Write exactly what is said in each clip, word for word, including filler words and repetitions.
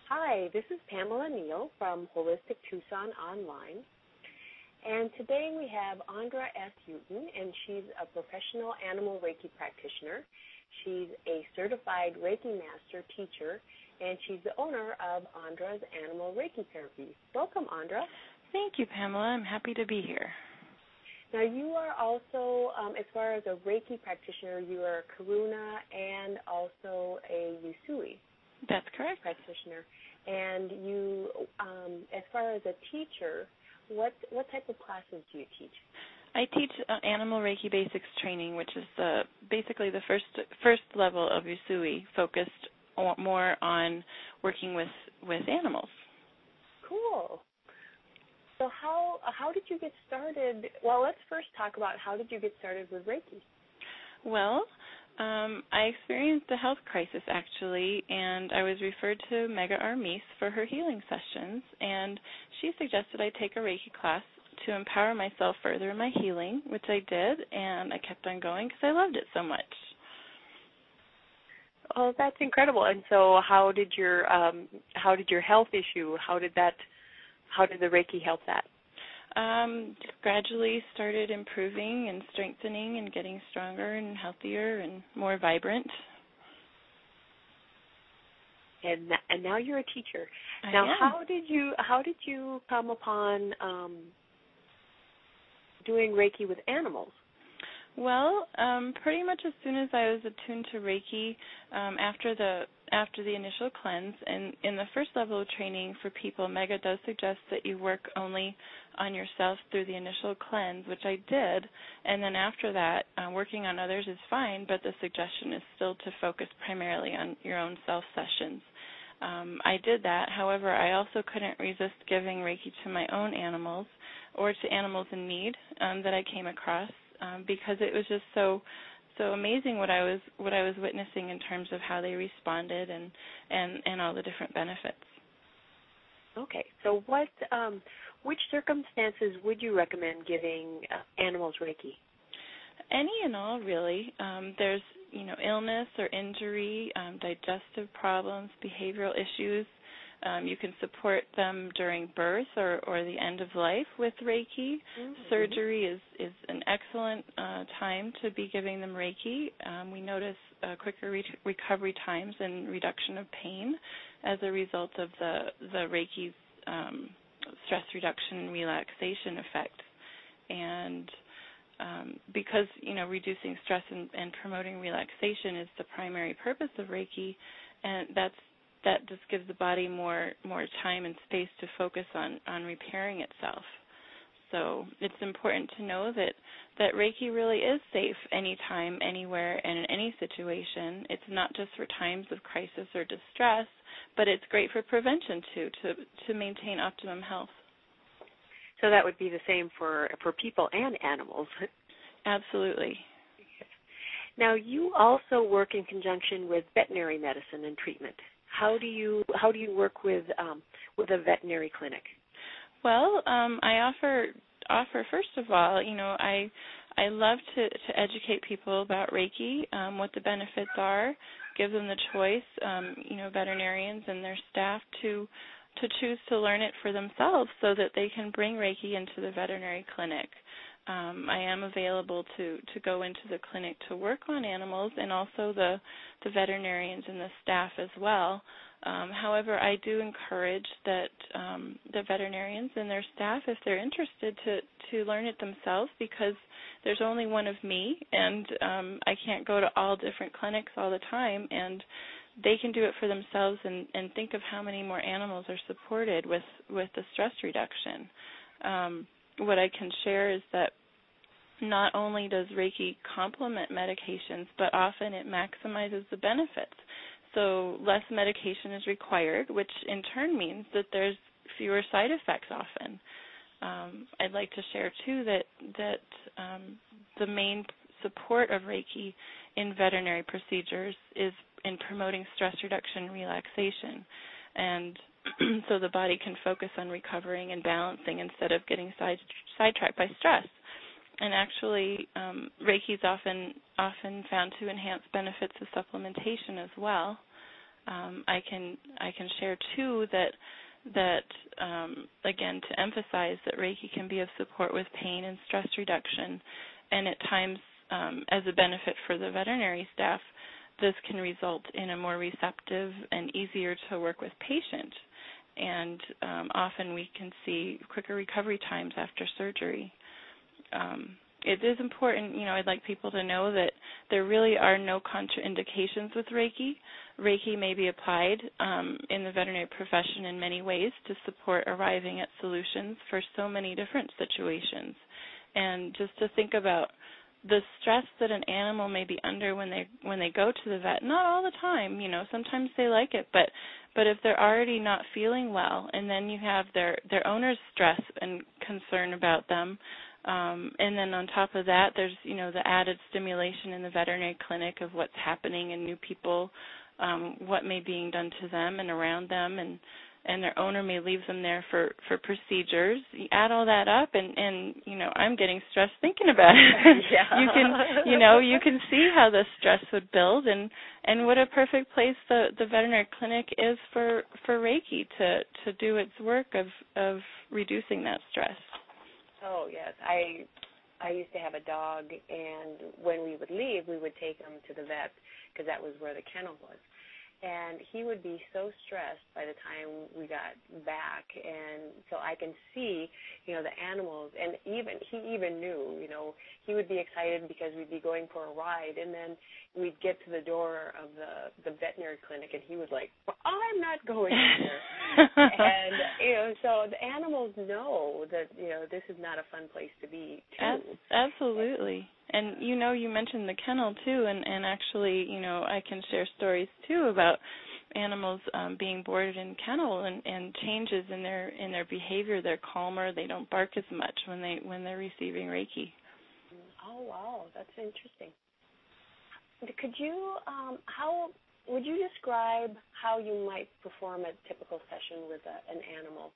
Hi, this is Pamela Neal from Holistic Tucson Online. And today we have Andra S. Houghton, and she's a professional animal Reiki practitioner. She's a certified Reiki master teacher, and she's the owner of Andra's Animal Reiki Therapy. Welcome, Andra. Thank you, Pamela. I'm happy to be here. Now, you are also, um, as far as a Reiki practitioner, you are a Karuna and also a Usui. That's correct. Practitioner. And you, um, as far as a teacher, what what type of classes do you teach? I teach uh, Animal Reiki Basics training, which is uh, basically the first first level of Usui, focused more on working with, with animals. Cool. So how how did you get started? Well, let's first talk about how did you get started with Reiki? Well, um, I experienced a health crisis, actually, and I was referred to Mega Armis for her healing sessions, and she suggested I take a Reiki class to empower myself further in my healing, which I did, and I kept on going because I loved it so much. Oh, that's incredible. And so how did your um, how did your health issue, how did that, how did the Reiki help that? Um, just gradually started improving and strengthening and getting stronger and healthier and more vibrant. And and now you're a teacher. I now, am. how did you how did you come upon um, doing Reiki with animals? Well, um, pretty much as soon as I was attuned to Reiki, um, after the after the initial cleanse, and in the first level of training for people, Mega does suggest that you work only on yourself through the initial cleanse, which I did, and then after that, uh, working on others is fine, but the suggestion is still to focus primarily on your own self sessions. Um, I did that. However, I also couldn't resist giving Reiki to my own animals or to animals in need um, that I came across. Um, because it was just so so amazing what I was what I was witnessing in terms of how they responded and, and, and all the different benefits. Okay, so what um, which circumstances would you recommend giving uh, animals Reiki? Any and all, really. Um, there's you know illness or injury, um, digestive problems, behavioral issues. Um, you can support them during birth or, or the end of life with Reiki. Mm-hmm. Surgery is, is an excellent uh, time to be giving them Reiki. Um, we notice uh, quicker re- recovery times and reduction of pain as a result of the, the Reiki's um, stress reduction and relaxation effect. And um, because, you know, reducing stress and, and promoting relaxation is the primary purpose of Reiki, and that's that just gives the body more more time and space to focus on, on repairing itself. So it's important to know that, that Reiki really is safe anytime, anywhere, and in any situation. It's not just for times of crisis or distress, but it's great for prevention, too, to, to maintain optimum health. So that would be the same for, for people and animals. Absolutely. Now, you also work in conjunction with veterinary medicine and treatment. How do you how do you work with um, with a veterinary clinic? Well, um, I offer offer first of all, you know, I I love to, to educate people about Reiki, um, what the benefits are, give them the choice, um, you know, veterinarians and their staff to to choose to learn it for themselves so that they can bring Reiki into the veterinary clinic. Um, I am available to, to go into the clinic to work on animals and also the, the veterinarians and the staff as well. Um, however, I do encourage that um, the veterinarians and their staff, if they're interested, to, to learn it themselves because there's only one of me and um, I can't go to all different clinics all the time, and they can do it for themselves and, and think of how many more animals are supported with, with the stress reduction. Um, what I can share is that not only does Reiki complement medications, but often it maximizes the benefits. So less medication is required, which in turn means that there's fewer side effects often. Um, I'd like to share, too, that, that um, the main support of Reiki in veterinary procedures is in promoting stress reduction and relaxation. And so the body can focus on recovering and balancing instead of getting side, sidetracked by stress. And actually, um, Reiki is often often found to enhance benefits of supplementation as well. Um, I can I can share too that that um, again, to emphasize that Reiki can be of support with pain and stress reduction, and at times um, as a benefit for the veterinary staff, this can result in a more receptive and easier to work with patient. And um, often we can see quicker recovery times after surgery. Um, it is important, you know, I'd like people to know that there really are no contraindications with Reiki. Reiki may be applied um, in the veterinary profession in many ways to support arriving at solutions for so many different situations. And just to think about the stress that an animal may be under when they when they go to the vet, not all the time, you know, sometimes they like it, but but if they're already not feeling well, and then you have their, their owner's stress and concern about them, Um, and then on top of that, there's, you know, the added stimulation in the veterinary clinic of what's happening and new people, um, what may be being done to them and around them, and, and their owner may leave them there for, for procedures. You add all that up, and, and you know, I'm getting stressed thinking about it. Yeah. You can, you know, you can see how the stress would build, and, and what a perfect place the, the veterinary clinic is for, for Reiki to, to do its work of, of reducing that stress. Oh, yes. I I used to have a dog, and when we would leave, we would take him to the vet because that was where the kennel was. And he would be so stressed by the time we got back. And so I can see, you know, the animals, and even he even knew, you know, he would be excited because we'd be going for a ride, and then we'd get to the door of the, the veterinary clinic, and he was like, well, I'm not going here. And, you know, so the animals know that, you know, this is not a fun place to be, too. Absolutely. And, you know, you mentioned the kennel, too, and, and actually, you know, I can share stories, too, about animals um, being boarded in kennel and, and changes in their in their behavior. They're calmer. They don't bark as much when, they, when they're receiving Reiki. Oh, wow. That's interesting. Could you, um, how, would you describe how you might perform a typical session with a, an animal?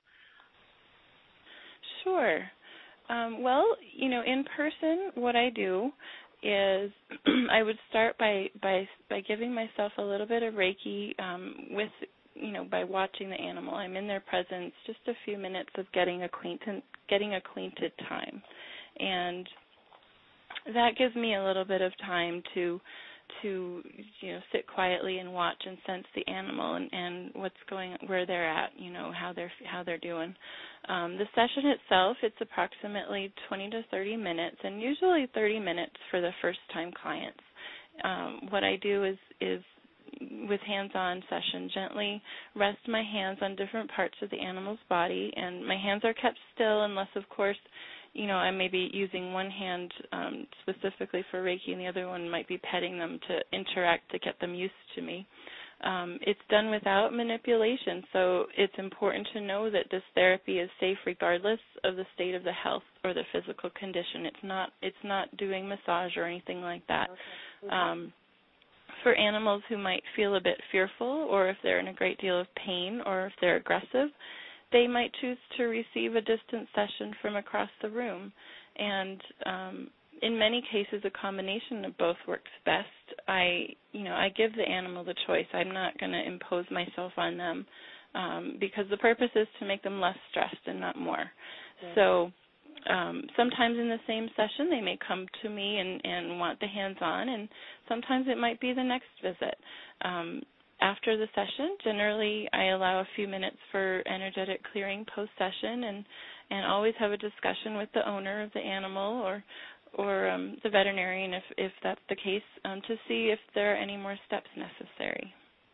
Sure. Um, well, you know, in person, what I do is I would start by, by by giving myself a little bit of Reiki um, with, you know, by watching the animal. I'm in their presence, just a few minutes of getting acquainted, getting acquainted time, and that gives me a little bit of time to to you know sit quietly and watch and sense the animal and, and what's going, where they're at, you know, how they're how they're doing. Um, the session itself, it's approximately twenty to thirty minutes, and usually thirty minutes for the first-time clients. Um, what I do is is with hands-on session, gently rest my hands on different parts of the animal's body, and my hands are kept still unless, of course, you know, I may be using one hand um, specifically for Reiki, and the other one might be petting them to interact to get them used to me. Um, it's done without manipulation, so it's important to know that this therapy is safe regardless of the state of the health or the physical condition. It's not it's not doing massage or anything like that. Okay. Um, for animals who might feel a bit fearful, or if they're in a great deal of pain, or if they're aggressive, they might choose to receive a distant session from across the room. And um, in many cases, a combination of both works best. I, you know, I give the animal the choice. I'm not going to impose myself on them um, because the purpose is to make them less stressed and not more. Yeah. So um, sometimes in the same session, they may come to me and, and want the hands-on, and sometimes it might be the next visit. Um, After the session, generally I allow a few minutes for energetic clearing post-session, and, and always have a discussion with the owner of the animal or or um, the veterinarian, if, if that's the case, um, to see if there are any more steps necessary.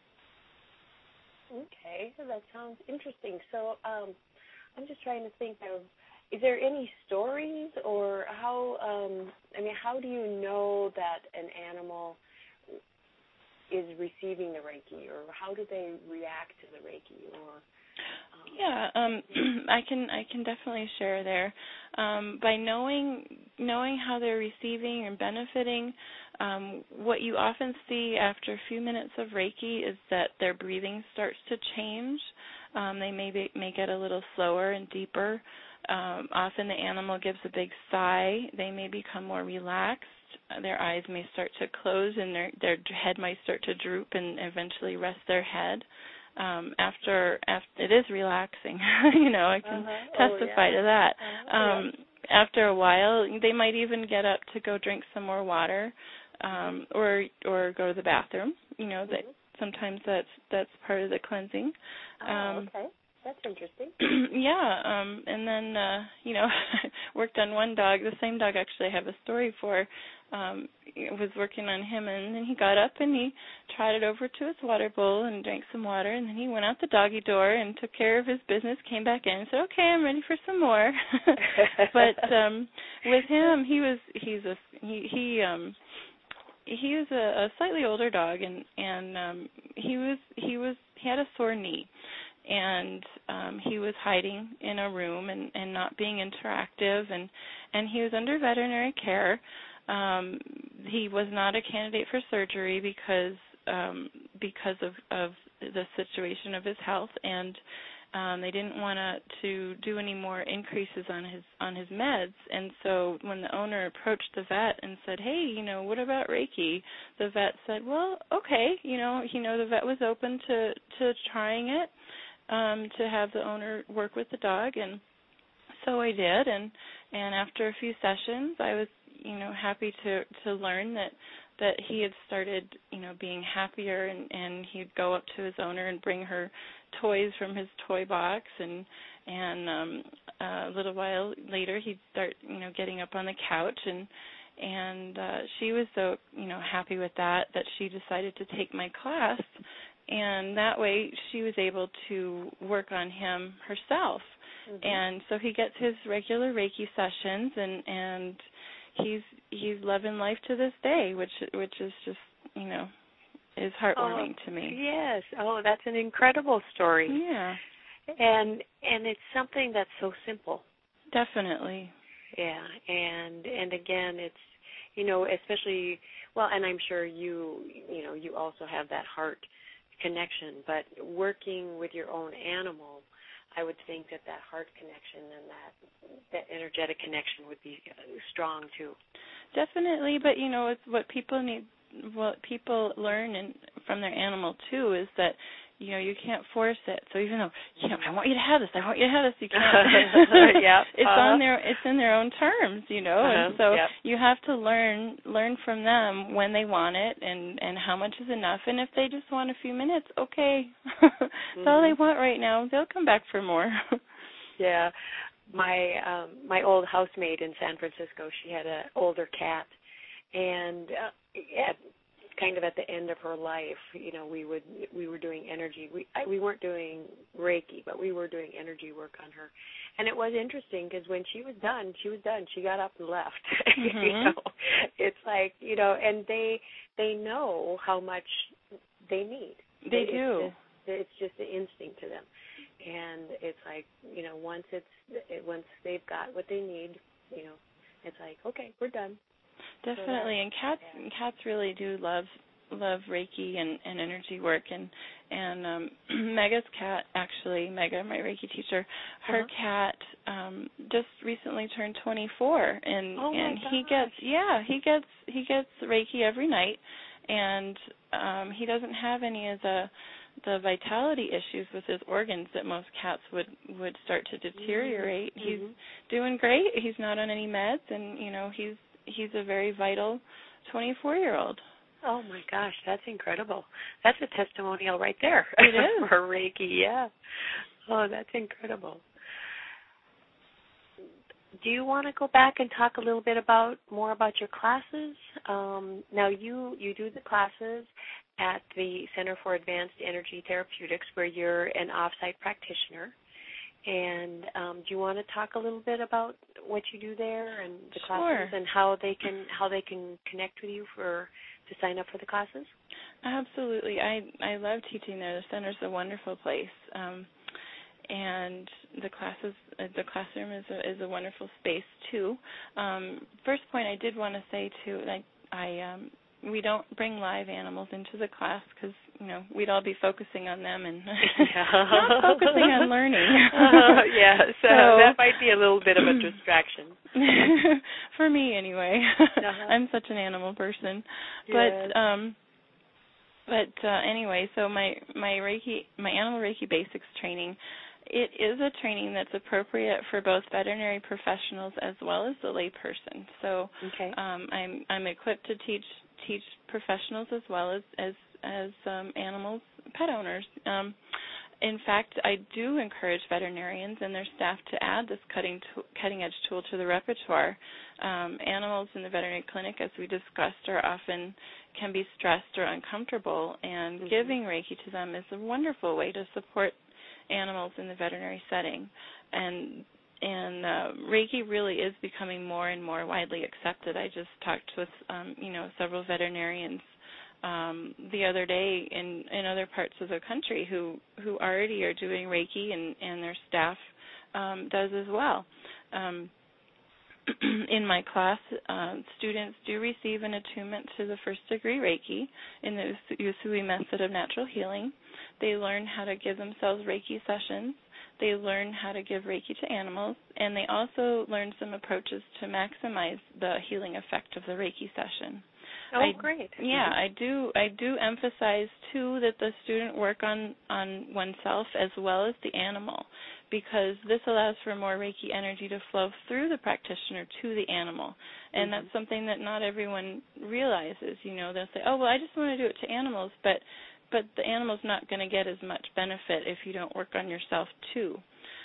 Okay, so that sounds interesting. So um, I'm just trying to think of, is there any stories, or how, um, I mean, how do you know that an animal is receiving the Reiki, or how do they react to the Reiki? Or um, yeah, um, I can I can definitely share there. Um, by knowing knowing how they're receiving and benefiting, um, what you often see after a few minutes of Reiki is that their breathing starts to change. Um, they may be, may get a little slower and deeper. Um, often the animal gives a big sigh. They may become more relaxed. their eyes may start to close and their their head might start to droop and eventually rest their head. Um, after, after it is relaxing, you know, I can uh-huh. testify oh, yeah. to that. Uh-huh. Um, yeah. After a while, they might even get up to go drink some more water, um, or or go to the bathroom. You know, that mm-hmm. sometimes that's that's part of the cleansing. Oh, Um, okay. That's interesting. yeah, um, and then, uh, you know, worked on one dog, the same dog actually I have a story for, um, was working on him, and then he got up and he trotted over to his water bowl and drank some water, and then he went out the doggy door and took care of his business, came back in and said, okay, I'm ready for some more. But um, with him, he was, he's a, he, he, um, he was a, a slightly older dog, and, and um, he was, he was, he had a sore knee. And um, he was hiding in a room and, and not being interactive, and, and he was under veterinary care. Um, he was not a candidate for surgery because um, because of, of the situation of his health, and um, they didn't want to do any more increases on his on his meds. And so when the owner approached the vet and said, "Hey, you know, what about Reiki?" the vet said, "Well, okay, you know, you know, the vet was open to to trying it." Um, to have the owner work with the dog, and so I did. And and after a few sessions, I was, you know, happy to to learn that that he had started, you know, being happier, and and he'd go up to his owner and bring her toys from his toy box, and and um, a little while later he'd start, you know, getting up on the couch, and and uh, she was so, you know, happy with that that she decided to take my class. And that way she was able to work on him herself. Mm-hmm. And so he gets his regular Reiki sessions, and, and he's he's loving life to this day, which which is just, you know, is heartwarming oh, to me. Yes. Oh, that's an incredible story. Yeah. And and it's something that's so simple. Definitely. Yeah. And and again, it's, you know, especially, well, and I'm sure you, you know, you also have that heart connection, but working with your own animal, I would think that that heart connection and that that energetic connection would be strong too. Definitely, but you know, it's what people need, what people learn in, from their animal too, is that, you know, you can't force it. So even though, you know, I want you to have this, I want you to have this, you can't. Yep. It's uh-huh. on their, it's in their own terms, you know, uh-huh. and so yep. you have to learn learn from them when they want it, and and how much is enough. And if they just want a few minutes, okay, that's mm-hmm. all they want right now. They'll come back for more. Yeah, my um, my old housemaid in San Francisco, she had an older cat, and uh, at kind of at the end of her life, you know, we would we were doing energy. We I, we weren't doing Reiki, but we were doing energy work on her, and it was interesting because when she was done, she was done. She got up and left. Mm-hmm. You know, it's like, you know, and they they know how much they need. They it's do. Just, it's just an instinct to them, and it's like, you know, once it's it, once they've got what they need, you know, it's like, okay, we're done. Definitely, and cats yeah. cats really do love love Reiki and, and energy work, and and um, Mega's cat, actually, Mega, my Reiki teacher, her uh-huh. cat um, just recently turned twenty-four, and oh and my he gets yeah he gets he gets Reiki every night, and um, he doesn't have any of the the vitality issues with his organs that most cats would would start to deteriorate. Mm-hmm. He's doing great. He's not on any meds, and you know he's he's a very vital twenty-four-year-old. Oh, my gosh, that's incredible. That's a testimonial right there. It is. For Reiki, yeah. Oh, that's incredible. Do you want to go back and talk a little bit about more about your classes? Um, now, you, you do the classes at the Center for Advanced Energy Therapeutics, where you're an off-site practitioner. And um, do you want to talk a little bit about what you do there and the sure. classes and how they can how they can connect with you for to sign up for the classes? Absolutely. I I love teaching there. The center's a wonderful place, um, and the classes uh, the classroom is a, is a wonderful space too. Um, first point I did want to say too, I I um, we don't bring live animals into the class because, you know, we'd all be focusing on them and yeah. not focusing on learning. uh, yeah, so, so that might be a little bit of a distraction. For me, anyway. Uh-huh. I'm such an animal person. Yes. But um, but uh, anyway, so my my Reiki, my Animal Reiki Basics training, it is a training that's appropriate for both veterinary professionals as well as the layperson. So okay. um, I'm I'm equipped to teach teach professionals as well as as as um, animals, pet owners. Um, in fact, I do encourage veterinarians and their staff to add this cutting to, cutting edge tool to the repertoire. Um, animals in the veterinary clinic, as we discussed, are often can be stressed or uncomfortable, and mm-hmm. giving Reiki to them is a wonderful way to support animals in the veterinary setting. And and uh, Reiki really is becoming more and more widely accepted. I just talked with um, you know several veterinarians um, the other day in, in other parts of the country who, who already are doing Reiki, and, and their staff um, does as well. Um, in my class, uh, students do receive an attunement to the first degree Reiki in the Usui method of natural healing. They learn how to give themselves Reiki sessions. They learn how to give Reiki to animals, and they also learn some approaches to maximize the healing effect of the Reiki session. Oh, I, great. Yeah, I do I do emphasize, too, that the student work on, on oneself as well as the animal, because this allows for more Reiki energy to flow through the practitioner to the animal. And mm-hmm. that's something that not everyone realizes. You know, they'll say, oh, well, I just want to do it to animals, but but the animal's not going to get as much benefit if you don't work on yourself, too.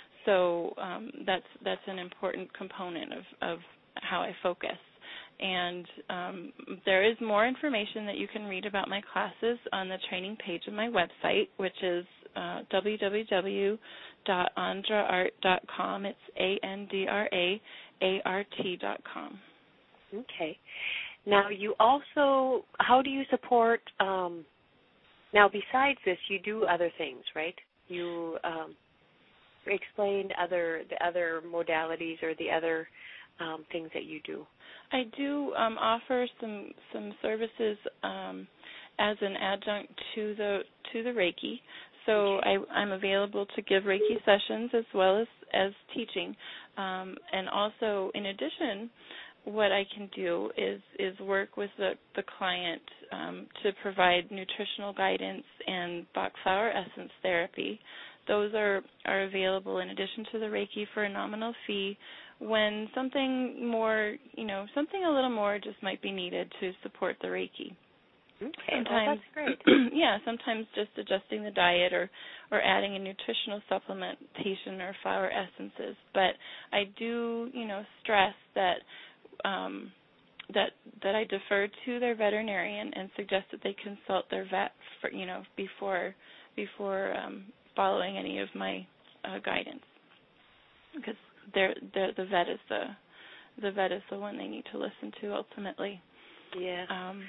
So um, that's that's an important component of, of how I focus. And um, there is more information that you can read about my classes on the training page of my website, which is uh, w w w dot andra art dot com. It's A N D R A A R T dot com. Okay. Now, you also, how do you support, um, now besides this, you do other things, right? You um, explained other the other modalities or the other um, things that you do. I do um, offer some some services um, as an adjunct to the to the Reiki. So I, I'm available to give Reiki sessions as well as as teaching, um, and also in addition, what I can do is is work with the the client um, to provide nutritional guidance and Bach flower essence therapy. Those are are available in addition to the Reiki for a nominal fee, when something more, you know, something a little more just might be needed to support the Reiki. Okay, sometimes, well, that's great. yeah, sometimes just adjusting the diet or, or adding a nutritional supplementation or flower essences. But I do, you know, stress that um, that that I defer to their veterinarian and suggest that they consult their vet, for, you know, before before um, following any of my uh, guidance, because they're, they're, the vet is the the vet is the one they need to listen to ultimately. Yeah. Um,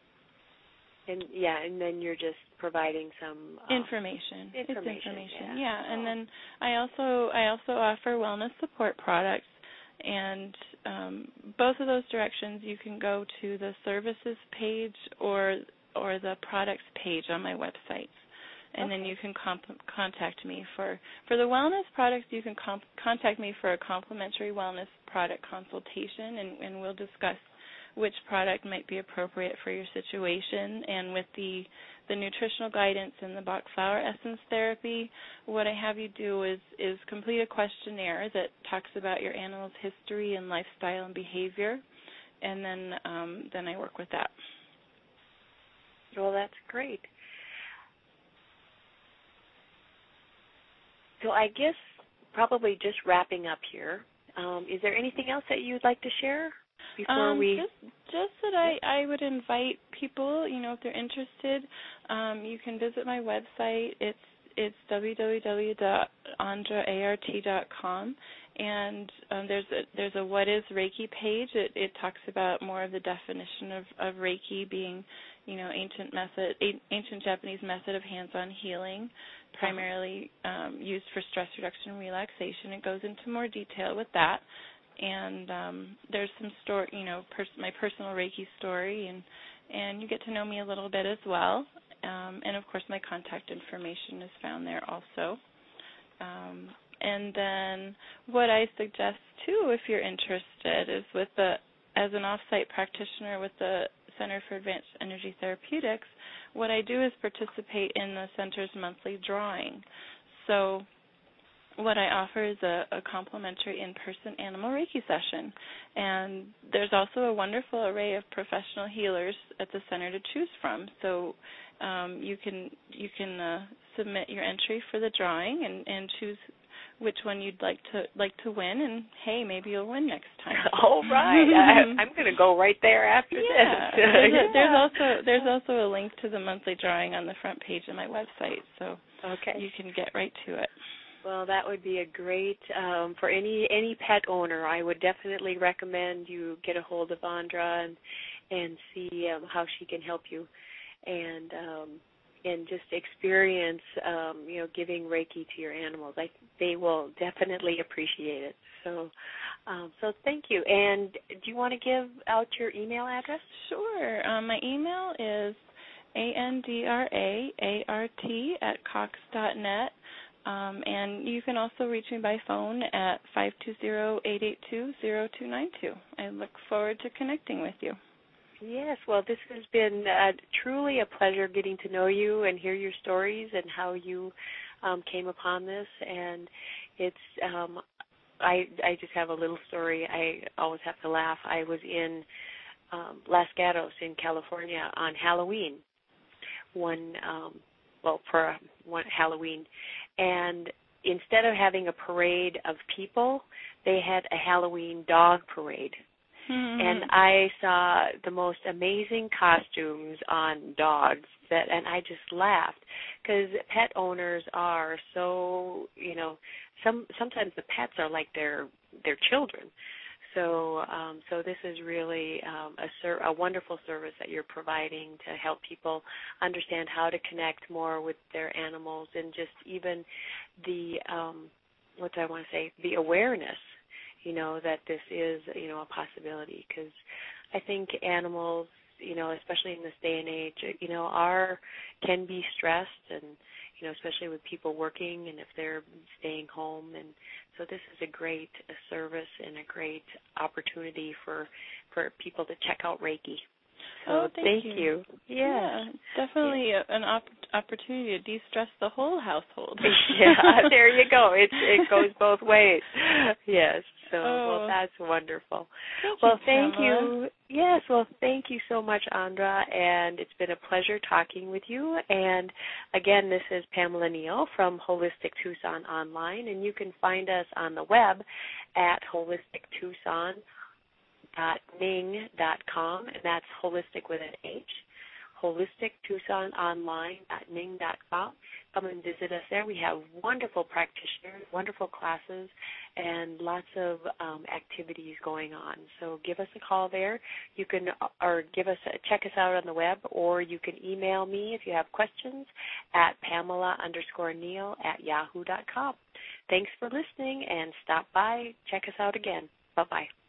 and yeah, and then you're just providing some uh, information. information. It's information. Yeah. Yeah. Oh. And then I also I also offer wellness support products, and um, both of those directions you can go to the services page or or the products page on my website. And okay. then you can comp- contact me for, for the wellness products, you can comp- contact me for a complimentary wellness product consultation, and, and we'll discuss which product might be appropriate for your situation. And with the, the nutritional guidance and the Bach flower essence therapy, what I have you do is, is complete a questionnaire that talks about your animal's history and lifestyle and behavior, and then um, then I work with that. Well, that's great. So I guess probably just wrapping up here, um, is there anything else that you'd like to share before um, we? Just, just that I, I would invite people, you know, if they're interested, um, you can visit my website. It's it's w w w dot andra art dot com, and um, there's a there's a What is Reiki page. It, it talks about more of the definition of, of Reiki being, you know, ancient method, ancient Japanese method of hands-on healing, primarily um, used for stress reduction and relaxation. It goes into more detail with that, and um, there's some story, you know, pers- my personal Reiki story, and and you get to know me a little bit as well. Um, and, of course, my contact information is found there also. Um, and then what I suggest, too, if you're interested, is with the as an off-site practitioner with the Center for Advanced Energy Therapeutics, what I do is participate in the center's monthly drawing. So what I offer is a, a complimentary in-person animal Reiki session. And there's also a wonderful array of professional healers at the center to choose from. So um, you can you can uh, submit your entry for the drawing and, and choose which one you'd like to like to win, and hey, maybe you'll win next time. All right, I, I'm going to go right there after yeah. this. There's, yeah. a, there's also there's also a link to the monthly drawing on the front page of my website, so okay. you can get right to it. Well, that would be a great um, for any any pet owner. I would definitely recommend you get a hold of Andra and and see um, how she can help you, and um, and just experience um, you know giving Reiki to your animals. I they will definitely appreciate it. So um, so thank you. And do you want to give out your email address? Sure. Um, my email is A N D R A A R T at cox dot net. Um, and you can also reach me by phone at five two zero, eight eight two, zero two nine two. I look forward to connecting with you. Yes, well, this has been uh, truly a pleasure getting to know you and hear your stories and how you um, came upon this. And it's, um, I, I just have a little story. I always have to laugh. I was in um, Los Gatos in California on Halloween, one, um, well, for one Halloween. And instead of having a parade of people, they had a Halloween dog parade. Mm-hmm. And I saw the most amazing costumes on dogs that, and I just laughed because pet owners are so, you know, some sometimes the pets are like their their children. So, um, so this is really um, a, ser- a wonderful service that you're providing to help people understand how to connect more with their animals, and just even the um, what do I want to say, the awareness. You know, that this is, you know, a possibility, because I think animals, you know, especially in this day and age, you know, are, can be stressed, and, you know, especially with people working and if they're staying home. And so this is a great a service and a great opportunity for, for people to check out Reiki. So oh, thank, thank you. you. Yes. Yeah, definitely yeah. an op- opportunity to de-stress the whole household. yeah, there you go. It it goes both ways. Yes. So, oh. well, that's wonderful. Thank well, you, thank Pamela. you. Yes, well, thank you so much, Andra, and it's been a pleasure talking with you. And, again, this is Pamela Neal from Holistic Tucson Online, and you can find us on the web at holistic tucson dot ning dot com, and that's holistic with an H, holistic tucson online dot ning dot com. Come and visit us there. We have wonderful practitioners, wonderful classes, and lots of um, activities going on. So give us a call there. You can, or give us, a, check us out on the web, or you can email me if you have questions at Pamela underscore Neal at yahoo dot com. Thanks for listening, and stop by. Check us out again. Bye-bye.